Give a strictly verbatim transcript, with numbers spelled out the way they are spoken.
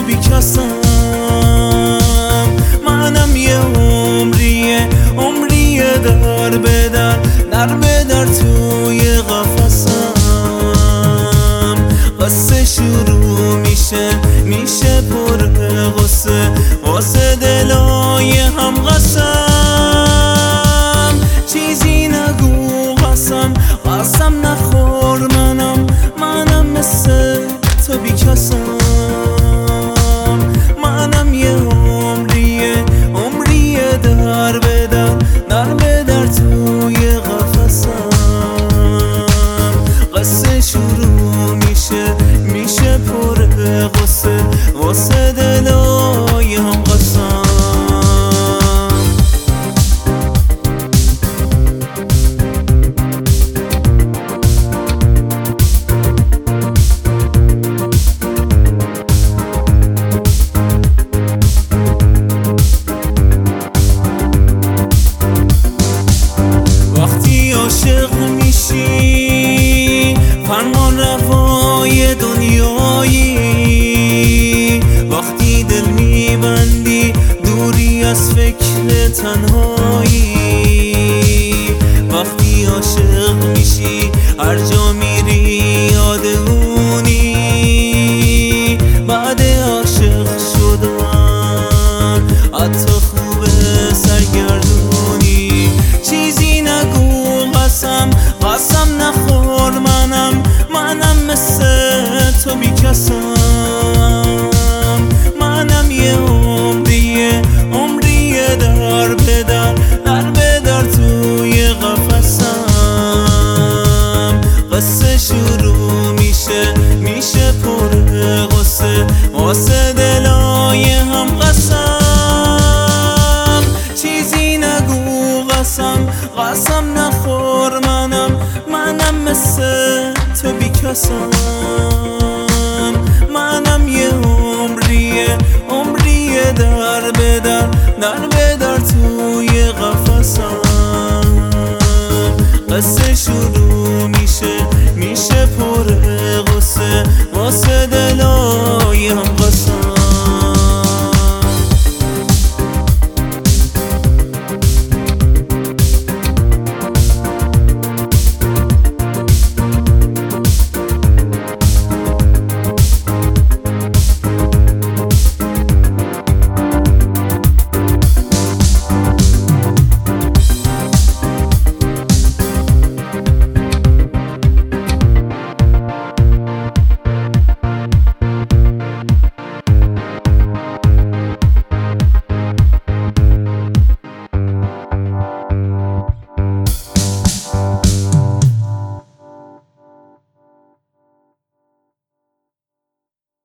بیکسم. منم یه عمریه عمریه در به در در به در توی قفسم. قصه شروع میشه میشه پر غصه واسه دلای هم قسم. چیزی نگو قسم قسم نخور منم منم مثل تو بیکسم. منم یه عمریه عمریه در به در در به در توی قفسم. قصه شروع میشه میشه پر غصه واسه دلای هم قسم. وقتی عاشق میشی فرمان روای دنیایی، وقتی دل میبندی دوری از فکر تنهایی. وقتی عاشق میشی هر جا میری یاد اونی. بعد عاشق شدن حتی خوبه سرگردونی. چیزی نگو قسم قسم نخور منم منم مثل تو بیکسم. منم یه عمریه عمریه در به در در به در توی قفسم. قصه شروع میشه میشه پر غصه واسه دلای هم قسم. چیزی نگو قسم قسم نخور منم منم مثل تو بیکسم. منم یه عمریه عمریه در به در در به در توی قفسم. قصه شروع